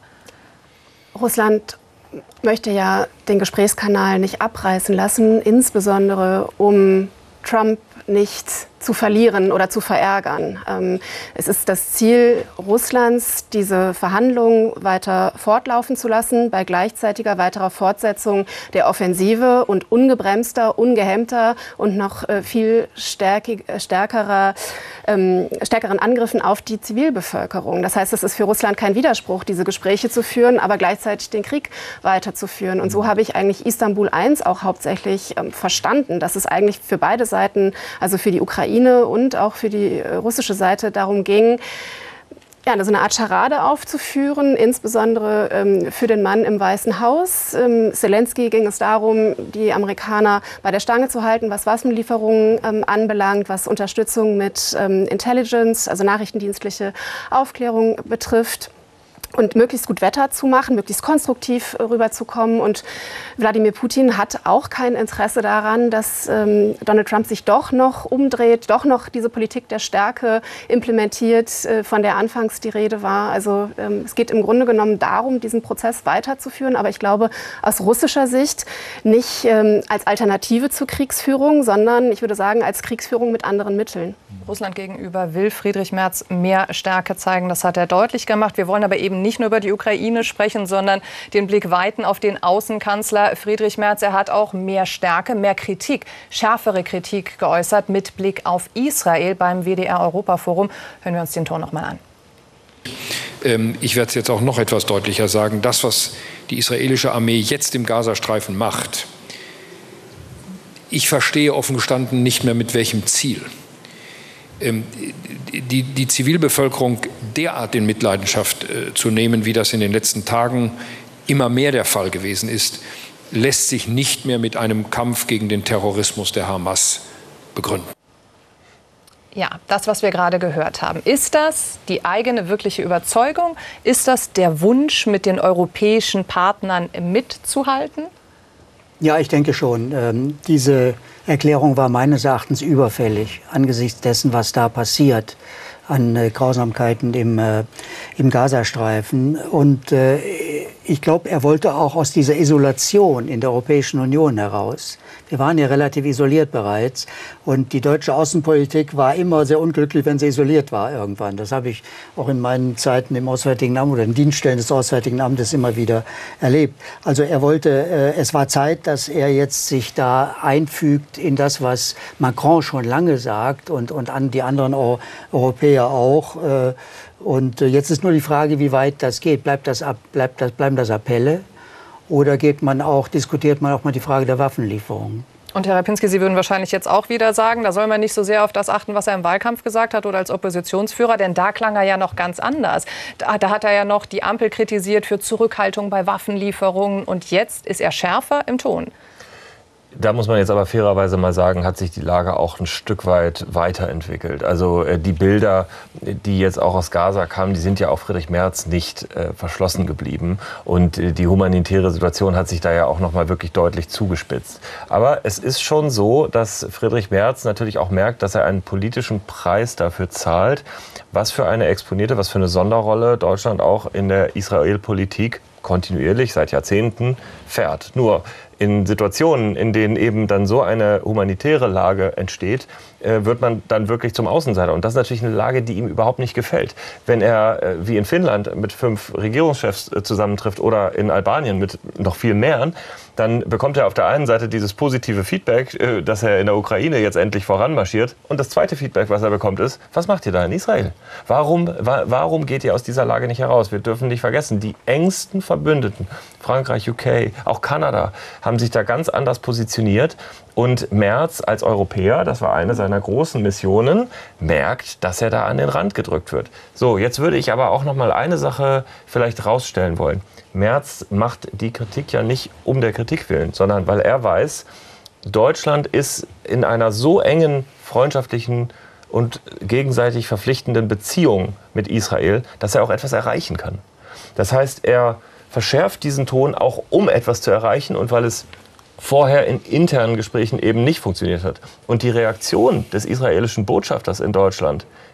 Russland möchte ja den Gesprächskanal nicht abreißen lassen, insbesondere um Trump nicht zu verlieren oder zu verärgern. Ähm, es ist das Ziel Russlands, diese Verhandlungen weiter fortlaufen zu lassen, bei gleichzeitiger weiterer Fortsetzung der Offensive und ungebremster, ungehemmter und noch äh, viel stärkig, stärkerer, ähm, stärkeren Angriffen auf die Zivilbevölkerung. Das heißt, es ist für Russland kein Widerspruch, diese Gespräche zu führen, aber gleichzeitig den Krieg weiterzuführen. Und so habe ich eigentlich Istanbul eins auch hauptsächlich ähm, verstanden, dass es eigentlich für beide Seiten, also für die Ukraine und auch für die russische Seite darum ging, ja, so eine Art Scharade aufzuführen, insbesondere ähm, für den Mann im Weißen Haus. Ähm, Zelensky ging es darum, die Amerikaner bei der Stange zu halten, was Waffenlieferungen ähm, anbelangt, was Unterstützung mit ähm, Intelligence, also nachrichtendienstliche Aufklärung betrifft. Und möglichst gut Wetter zu machen, möglichst konstruktiv rüberzukommen. Und Wladimir Putin hat auch kein Interesse daran, dass ähm, Donald Trump sich doch noch umdreht, doch noch diese Politik der Stärke implementiert, äh, von der anfangs die Rede war. Also ähm, es geht im Grunde genommen darum, diesen Prozess weiterzuführen. Aber ich glaube, aus russischer Sicht nicht ähm, als Alternative zur Kriegsführung, sondern ich würde sagen, als Kriegsführung mit anderen Mitteln. Russland gegenüber will Friedrich Merz mehr Stärke zeigen. Das hat er deutlich gemacht. Wir wollen aber eben nicht nur über die Ukraine sprechen, sondern den Blick weiten auf den Außenkanzler Friedrich Merz. Er hat auch mehr Stärke, mehr Kritik, schärfere Kritik geäußert mit Blick auf Israel beim W D R-Europaforum. Hören wir uns den Ton noch mal an. Ähm, ich werde es jetzt auch noch etwas deutlicher sagen. Das, was die israelische Armee jetzt im Gazastreifen macht, ich verstehe offen gestanden nicht mehr mit welchem Ziel. Die, die Zivilbevölkerung derart in Mitleidenschaft äh, zu nehmen, wie das in den letzten Tagen immer mehr der Fall gewesen ist, lässt sich nicht mehr mit einem Kampf gegen den Terrorismus der Hamas begründen. Ja, das, was wir gerade gehört haben, ist das die eigene wirkliche Überzeugung? Ist das der Wunsch, mit den europäischen Partnern mitzuhalten? Ja, ich denke schon. Ähm, diese Erklärung war meines Erachtens überfällig angesichts dessen, was da passiert an äh, Grausamkeiten im, äh, im Gazastreifen. Und äh, ich glaube, er wollte auch aus dieser Isolation in der Europäischen Union heraus. Wir waren ja relativ isoliert bereits. Und die deutsche Außenpolitik war immer sehr unglücklich, wenn sie isoliert war irgendwann. Das habe ich auch in meinen Zeiten im Auswärtigen Amt oder in Dienststellen des Auswärtigen Amtes immer wieder erlebt. Also er wollte, äh, es war Zeit, dass er jetzt sich da einfügt in das, was Macron schon lange sagt und, und an die anderen Euro Europäer auch. Äh, und äh, jetzt ist nur die Frage, wie weit das geht. Bleibt das ab, bleibt das, bleiben das Appelle? Oder geht man auch, diskutiert man auch mal die Frage der Waffenlieferungen? Und Herr Rapinski, Sie würden wahrscheinlich jetzt auch wieder sagen, da soll man nicht so sehr auf das achten, was er im Wahlkampf gesagt hat oder als Oppositionsführer, denn da klang er ja noch ganz anders. Da, da hat er ja noch die Ampel kritisiert für Zurückhaltung bei Waffenlieferungen und jetzt ist er schärfer im Ton. Da muss man jetzt aber fairerweise mal sagen, hat sich die Lage auch ein Stück weit weiterentwickelt. Also äh, die Bilder, die jetzt auch aus Gaza kamen, die sind ja auch Friedrich Merz nicht äh, verschlossen geblieben. Und äh, die humanitäre Situation hat sich da ja auch noch mal wirklich deutlich zugespitzt. Aber es ist schon so, dass Friedrich Merz natürlich auch merkt, dass er einen politischen Preis dafür zahlt, was für eine exponierte, was für eine Sonderrolle Deutschland auch in der Israel-Politik kontinuierlich seit Jahrzehnten fährt. Nur in Situationen, in denen eben dann so eine humanitäre Lage entsteht, äh, wird man dann wirklich zum Außenseiter. Und das ist natürlich eine Lage, die ihm überhaupt nicht gefällt. Wenn er, äh, wie in Finnland, mit fünf Regierungschefs äh, zusammentrifft oder in Albanien mit noch viel mehr, dann bekommt er auf der einen Seite dieses positive Feedback, äh, dass er in der Ukraine jetzt endlich voranmarschiert. Und das zweite Feedback, was er bekommt, ist, was macht ihr da in Israel? Warum, wa warum geht ihr aus dieser Lage nicht heraus? Wir dürfen nicht vergessen, die engsten Verbündeten, Frankreich, U K, auch Kanada, haben sich da ganz anders positioniert. Und Merz als Europäer, das war eine seiner großen Missionen, merkt, dass er da an den Rand gedrückt wird. So, jetzt würde ich aber auch noch mal eine Sache vielleicht rausstellen wollen. Merz macht die Kritik ja nicht um der Kritik willen, sondern weil er weiß, Deutschland ist in einer so engen freundschaftlichen und gegenseitig verpflichtenden Beziehung mit Israel, dass er auch etwas erreichen kann. Das heißt, er verschärft diesen Ton auch, um etwas zu erreichen und weil es vorher in internen Gesprächen eben nicht funktioniert hat. Und die Reaktion des israelischen Botschafters in Deutschland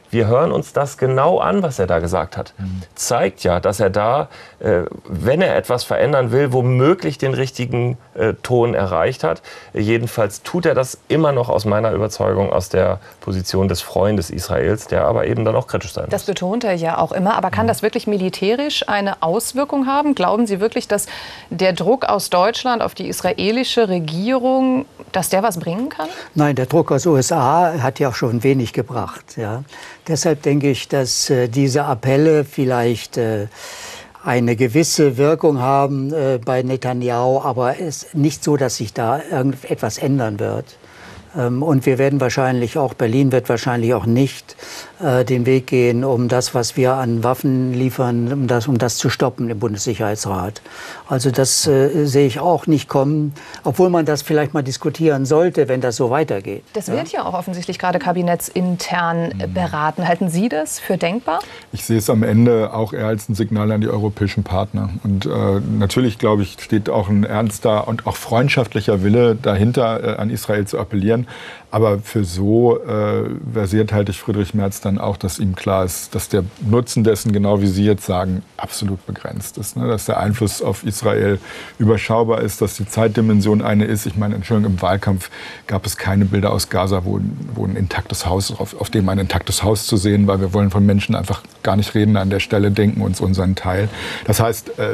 Wir hören uns das genau an, was er da gesagt hat. Mhm. Zeigt ja, dass er da, äh, wenn er etwas verändern will, womöglich den richtigen äh, Ton erreicht hat. Jedenfalls tut er das immer noch aus meiner Überzeugung aus der Position des Freundes Israels, der aber eben dann auch kritisch sein muss. Das betont er ja auch immer. Aber kann das wirklich militärisch eine Auswirkung haben? Glauben Sie wirklich, dass der Druck aus Deutschland auf die israelische Regierung, dass der was bringen kann? Nein, der Druck aus den U S A hat ja auch schon wenig gebracht. Ja. Deshalb denke ich, dass äh, diese Appelle vielleicht äh, eine gewisse Wirkung haben äh, bei Netanyahu, aber es ist nicht so, dass sich da irgendetwas ändern wird. Ähm, und wir werden wahrscheinlich auch, Berlin wird wahrscheinlich auch nicht äh, den Weg gehen, um das, was wir an Waffen liefern, um das, um das zu stoppen im Bundessicherheitsrat. Also das äh, sehe ich auch nicht kommen, obwohl man das vielleicht mal diskutieren sollte, wenn das so weitergeht. Das wird ja, ja auch offensichtlich gerade kabinettsintern mhm. beraten. Halten Sie das für denkbar? Ich sehe es am Ende auch eher als ein Signal an die europäischen Partner. Und äh, natürlich, glaube ich, steht auch ein ernster und auch freundschaftlicher Wille dahinter, äh, an Israel zu appellieren. Aber für so äh, versiert halte ich Friedrich Merz dann auch, dass ihm klar ist, dass der Nutzen dessen, genau wie Sie jetzt sagen, absolut begrenzt ist. Ne? Dass der Einfluss auf Israel überschaubar ist, dass die Zeitdimension eine ist. Ich meine, Entschuldigung, im Wahlkampf gab es keine Bilder aus Gaza, wo, wo ein intaktes Haus, auf, auf dem ein intaktes Haus zu sehen war. Wir wollen von Menschen einfach gar nicht reden an der Stelle, denken uns unseren Teil. Das heißt, äh,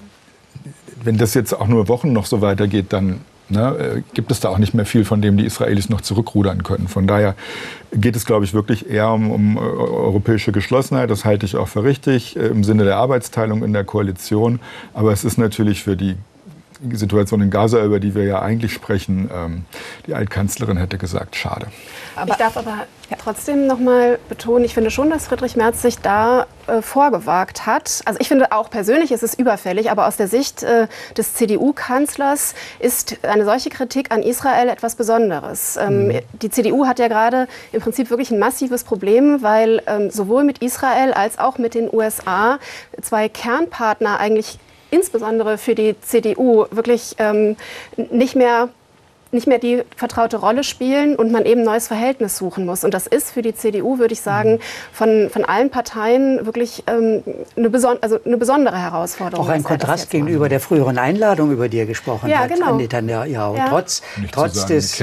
wenn das jetzt auch nur Wochen noch so weitergeht, dann Ne, gibt es da auch nicht mehr viel, von dem die Israelis noch zurückrudern können. Von daher geht es, glaube ich, wirklich eher um, um europäische Geschlossenheit. Das halte ich auch für richtig, im Sinne der Arbeitsteilung in der Koalition. Aber es ist natürlich für die Situation in Gaza, über die wir ja eigentlich sprechen, ähm, die Altkanzlerin hätte gesagt, schade. Aber ich darf aber ja. trotzdem noch mal betonen, ich finde schon, dass Friedrich Merz sich da äh, vorgewagt hat. Also ich finde auch persönlich ist es überfällig, aber aus der Sicht äh, des C D U-Kanzlers ist eine solche Kritik an Israel etwas Besonderes. Ähm, mhm. Die C D U hat ja gerade im Prinzip wirklich ein massives Problem, weil ähm, sowohl mit Israel als auch mit den U S A zwei Kernpartner eigentlich insbesondere für die C D U wirklich ähm, nicht mehr nicht mehr die vertraute Rolle spielen und man eben ein neues Verhältnis suchen muss. Und das ist für die C D U, würde ich sagen, von, von allen Parteien wirklich ähm, eine, beson also eine besondere Herausforderung. Auch ein Kontrast gegenüber macht. Der früheren Einladung, über die er gesprochen ja, hat. Genau. An Netanyahu. Ja. Trotz, trotz des...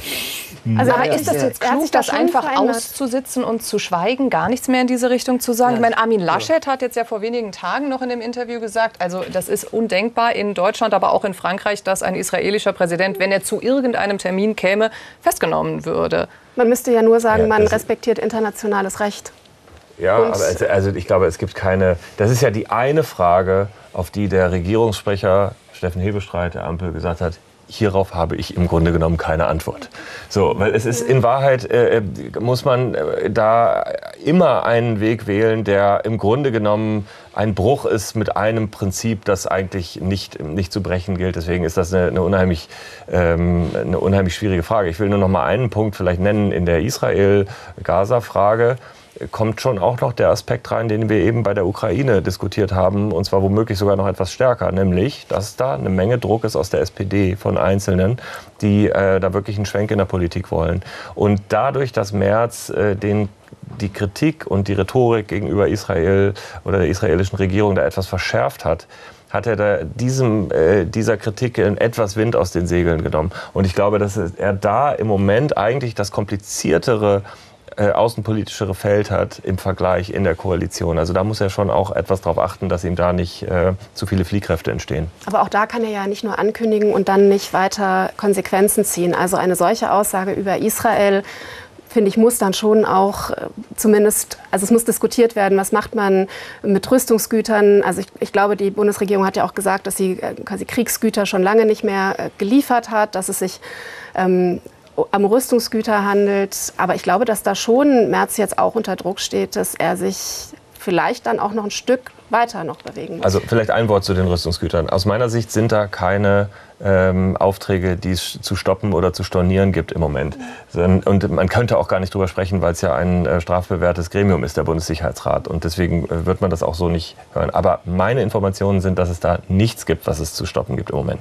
Also aber ist das jetzt klug, das einfach verändert. auszusitzen und zu schweigen, gar nichts mehr in diese Richtung zu sagen? Ja. Ich meine, Armin Laschet ja. hat jetzt ja vor wenigen Tagen noch in dem Interview gesagt, also das ist undenkbar in Deutschland, aber auch in Frankreich, dass ein israelischer Präsident, wenn er zu irgendeinem Termin käme, festgenommen würde. Man müsste ja nur sagen, ja, man respektiert internationales Recht. Ja, und aber also, also ich glaube, es gibt keine... Das ist ja die eine Frage, auf die der Regierungssprecher Steffen Hebestreit der Ampel gesagt hat, hierauf habe ich im Grunde genommen keine Antwort. So, weil es ist in Wahrheit, äh, muss man äh, da immer einen Weg wählen, der im Grunde genommen ein Bruch ist mit einem Prinzip, das eigentlich nicht, nicht zu brechen gilt. Deswegen ist das eine, eine, unheimlich, ähm, eine unheimlich schwierige Frage. Ich will nur noch mal einen Punkt vielleicht nennen in der Israel-Gaza-Frage. Kommt schon auch noch der Aspekt rein, den wir eben bei der Ukraine diskutiert haben, und zwar womöglich sogar noch etwas stärker, nämlich, dass da eine Menge Druck ist aus der S P D von Einzelnen, die äh, da wirklich einen Schwenk in der Politik wollen. Und dadurch, dass Merz äh, den die Kritik und die Rhetorik gegenüber Israel oder der israelischen Regierung da etwas verschärft hat, hat er da diesem, äh, dieser Kritik etwas Wind aus den Segeln genommen. Und ich glaube, dass er da im Moment eigentlich das kompliziertere Äh, außenpolitischere Feld hat im Vergleich in der Koalition. Also da muss er schon auch etwas darauf achten, dass ihm da nicht äh, zu viele Fliehkräfte entstehen. Aber auch da kann er ja nicht nur ankündigen und dann nicht weiter Konsequenzen ziehen. Also eine solche Aussage über Israel, finde ich, muss dann schon auch äh, zumindest, also es muss diskutiert werden, was macht man mit Rüstungsgütern. Also ich, ich glaube, die Bundesregierung hat ja auch gesagt, dass sie äh, quasi Kriegsgüter schon lange nicht mehr äh, geliefert hat, dass es sich ähm, am Rüstungsgüter handelt. Aber ich glaube, dass da schon Merz jetzt auch unter Druck steht, dass er sich vielleicht dann auch noch ein Stück weiter noch bewegen muss. Also vielleicht ein Wort zu den Rüstungsgütern. Aus meiner Sicht sind da keine ähm, Aufträge, die es zu stoppen oder zu stornieren gibt im Moment. Und man könnte auch gar nicht drüber sprechen, weil es ja ein äh, strafbewährtes Gremium ist, der Bundessicherheitsrat. Und deswegen äh, wird man das auch so nicht hören. Aber meine Informationen sind, dass es da nichts gibt, was es zu stoppen gibt im Moment.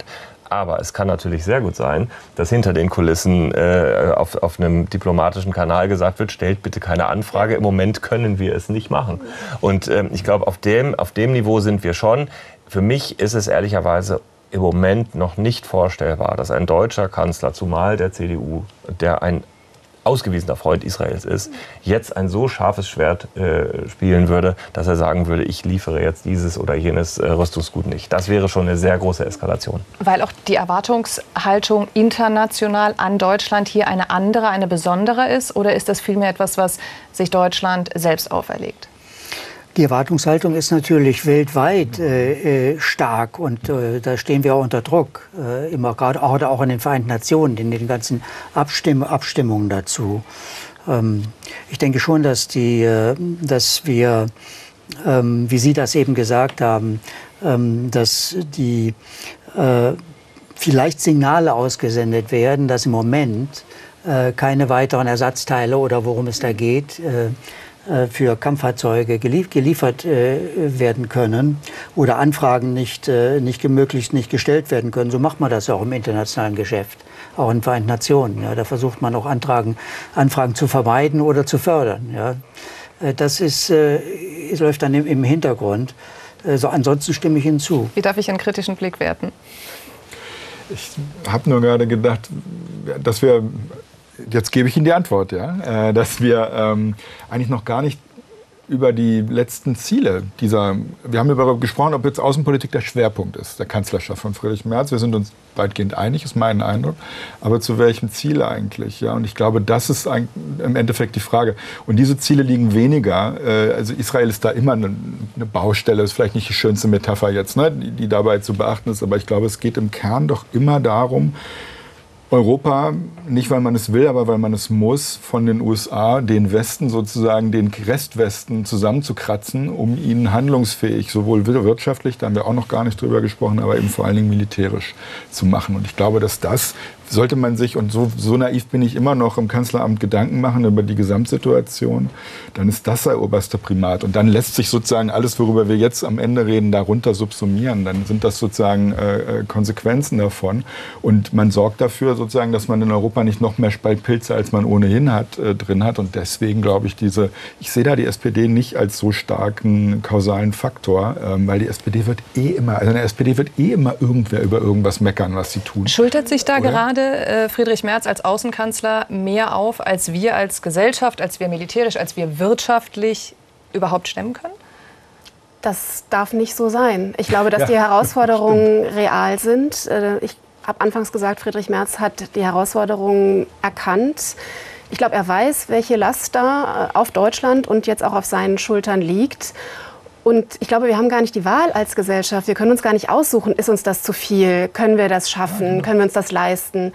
Aber es kann natürlich sehr gut sein, dass hinter den Kulissen äh, auf, auf einem diplomatischen Kanal gesagt wird, stellt bitte keine Anfrage, im Moment können wir es nicht machen. Und ähm, ich glaube, auf dem, auf dem Niveau sind wir schon. Für mich ist es ehrlicherweise im Moment noch nicht vorstellbar, dass ein deutscher Kanzler, zumal der C D U, der ein ausgewiesener Freund Israels ist, jetzt ein so scharfes Schwert äh, spielen würde, dass er sagen würde, ich liefere jetzt dieses oder jenes äh, Rüstungsgut nicht. Das wäre schon eine sehr große Eskalation. Weil auch die Erwartungshaltung international an Deutschland hier eine andere, eine besondere ist? Oder ist das vielmehr etwas, was sich Deutschland selbst auferlegt? Die Erwartungshaltung ist natürlich weltweit äh, stark und äh, da stehen wir auch unter Druck, äh, immer gerade auch, auch in den Vereinten Nationen, in den ganzen Abstimm Abstimmungen dazu. Ähm, ich denke schon, dass, die, äh, dass wir, ähm, wie Sie das eben gesagt haben, ähm, dass die äh, vielleicht Signale ausgesendet werden, dass im Moment äh, keine weiteren Ersatzteile oder worum es da geht, äh, für Kampffahrzeuge gelief geliefert äh, werden können oder Anfragen nicht, äh, nicht möglichst nicht gestellt werden können. So macht man das ja auch im internationalen Geschäft, auch in den Vereinten Nationen. Ja, da versucht man auch Antragen, Anfragen zu vermeiden oder zu fördern. Ja. Äh, das ist, äh, es läuft dann im, im Hintergrund. Äh, so, ansonsten stimme ich Ihnen zu. Wie darf ich einen kritischen Blick werten? Ich habe nur gerade gedacht, dass wir Jetzt gebe ich Ihnen die Antwort, ja, äh, dass wir ähm, eigentlich noch gar nicht über die letzten Ziele dieser, wir haben darüber gesprochen, ob jetzt Außenpolitik der Schwerpunkt ist, der Kanzlerschaft von Friedrich Merz. Wir sind uns weitgehend einig, ist mein Eindruck. Aber zu welchem Ziel eigentlich? Ja? Und ich glaube, das ist im Endeffekt die Frage. Und diese Ziele liegen weniger, äh, also Israel ist da immer eine, eine Baustelle, ist vielleicht nicht die schönste Metapher jetzt, ne, die, die dabei zu beachten ist, aber ich glaube, es geht im Kern doch immer darum, Europa, nicht weil man es will, aber weil man es muss, von den U S A, den Westen sozusagen, den Restwesten zusammenzukratzen, um ihn handlungsfähig, sowohl wirtschaftlich, da haben wir auch noch gar nicht drüber gesprochen, aber eben vor allen Dingen militärisch zu machen. Und ich glaube, dass das sollte man sich, und so, so naiv bin ich immer noch, im Kanzleramt Gedanken machen über die Gesamtsituation, dann ist das der oberste Primat. Und dann lässt sich sozusagen alles, worüber wir jetzt am Ende reden, darunter subsumieren. Dann sind das sozusagen äh, Konsequenzen davon. Und man sorgt dafür sozusagen, dass man in Europa nicht noch mehr Spaltpilze, als man ohnehin hat, äh, drin hat. Und deswegen glaube ich, diese, ich sehe da die S P D nicht als so starken kausalen Faktor, ähm, weil die S P D wird eh immer, also in der S P D wird eh immer irgendwer über irgendwas meckern, was sie tun. Schultert sich da Oder? gerade Friedrich Merz als Außenkanzler mehr auf, als wir als Gesellschaft, als wir militärisch, als wir wirtschaftlich überhaupt stemmen können? Das darf nicht so sein. Ich glaube, dass Ja, die Herausforderungen real sind. Ich habe anfangs gesagt, Friedrich Merz hat die Herausforderungen erkannt. Ich glaube, er weiß, welche Last da auf Deutschland und jetzt auch auf seinen Schultern liegt. Und ich glaube, wir haben gar nicht die Wahl als Gesellschaft. Wir können uns gar nicht aussuchen, ist uns das zu viel? Können wir das schaffen? Können wir uns das leisten?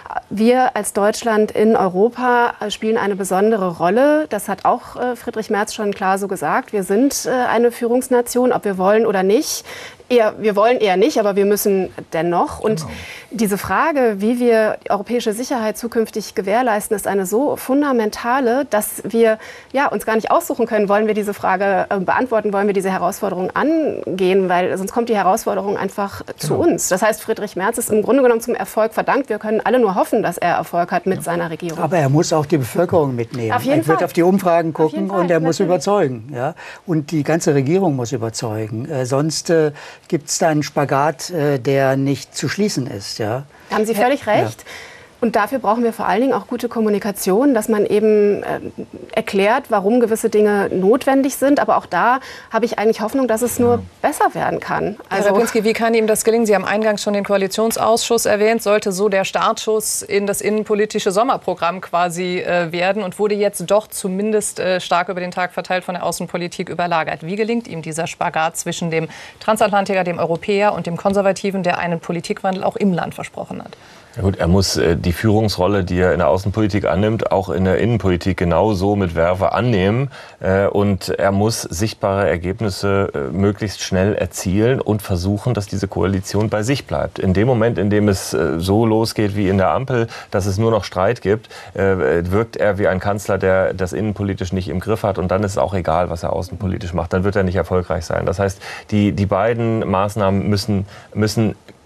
Wir als Deutschland in Europa spielen eine besondere Rolle. Das hat auch äh, Friedrich Merz schon klar so gesagt. Wir sind äh, eine Führungsnation, ob wir wollen oder nicht. Eher, wir wollen eher nicht, aber wir müssen dennoch. Und genau. Diese Frage, wie wir die europäische Sicherheit zukünftig gewährleisten, ist eine so fundamentale, dass wir ja, uns gar nicht aussuchen können, wollen wir diese Frage äh, beantworten, wollen wir diese Herausforderung angehen, weil sonst kommt die Herausforderung einfach genau. zu uns. Das heißt, Friedrich Merz ist im Grunde genommen zum Erfolg verdankt. Wir können alle nur hoffen, dass er Erfolg hat mit ja. seiner Regierung. Aber er muss auch die Bevölkerung mitnehmen. Auf jeden er wird Fall. auf die Umfragen gucken Fall, und er muss natürlich. überzeugen. Ja? Und die ganze Regierung muss überzeugen. Äh, sonst äh, gibt es da einen Spagat, äh, der nicht zu schließen ist. Ja? Da haben Sie völlig recht. Ja. Und dafür brauchen wir vor allen Dingen auch gute Kommunikation, dass man eben äh, erklärt, warum gewisse Dinge notwendig sind. Aber auch da habe ich eigentlich Hoffnung, dass es nur besser werden kann. Also, Herr Rapinski, wie kann ihm das gelingen? Sie haben eingangs schon den Koalitionsausschuss erwähnt. Sollte so der Startschuss in das innenpolitische Sommerprogramm quasi äh, werden und wurde jetzt doch zumindest äh, stark über den Tag verteilt von der Außenpolitik überlagert. Wie gelingt ihm dieser Spagat zwischen dem Transatlantiker, dem Europäer und dem Konservativen, der einen Politikwandel auch im Land versprochen hat? Ja gut, er muss äh, die Führungsrolle, die er in der Außenpolitik annimmt, auch in der Innenpolitik genauso mit Verve annehmen. Äh, und er muss sichtbare Ergebnisse äh, möglichst schnell erzielen und versuchen, dass diese Koalition bei sich bleibt. In dem Moment, in dem es äh, so losgeht wie in der Ampel, dass es nur noch Streit gibt, äh, wirkt er wie ein Kanzler, der das innenpolitisch nicht im Griff hat. Und dann ist es auch egal, was er außenpolitisch macht. Dann wird er nicht erfolgreich sein. Das heißt, die, die beiden Maßnahmen müssen, müssen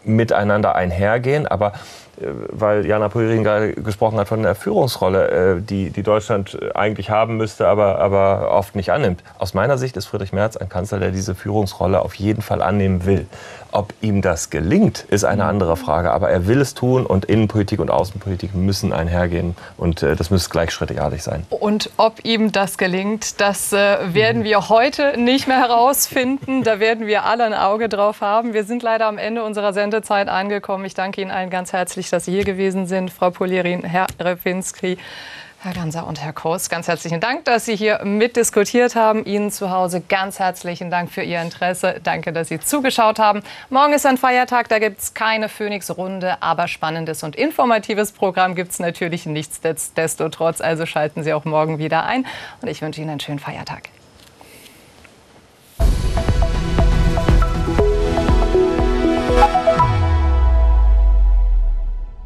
miteinander einhergehen. Aber weil Jana Polirin gerade gesprochen hat von der Führungsrolle, die, die Deutschland eigentlich haben müsste, aber, aber oft nicht annimmt. Aus meiner Sicht ist Friedrich Merz ein Kanzler, der diese Führungsrolle auf jeden Fall annehmen will. Ob ihm das gelingt, ist eine andere Frage. Aber er will es tun und Innenpolitik und Außenpolitik müssen einhergehen. Und das müsste gleichschrittartig sein. Und ob ihm das gelingt, das äh, werden wir heute nicht mehr herausfinden. Da werden wir alle ein Auge drauf haben. Wir sind leider am Ende unserer Sendezeit angekommen. Ich danke Ihnen allen ganz herzlich, dass Sie hier gewesen sind. Frau Polirin, Herr Repinski, Herr Ganser und Herr Groß, ganz herzlichen Dank, dass Sie hier mitdiskutiert haben. Ihnen zu Hause ganz herzlichen Dank für Ihr Interesse. Danke, dass Sie zugeschaut haben. Morgen ist ein Feiertag, da gibt es keine Phoenix-Runde, aber spannendes und informatives Programm gibt es natürlich nichtsdestotrotz. Also schalten Sie auch morgen wieder ein und ich wünsche Ihnen einen schönen Feiertag.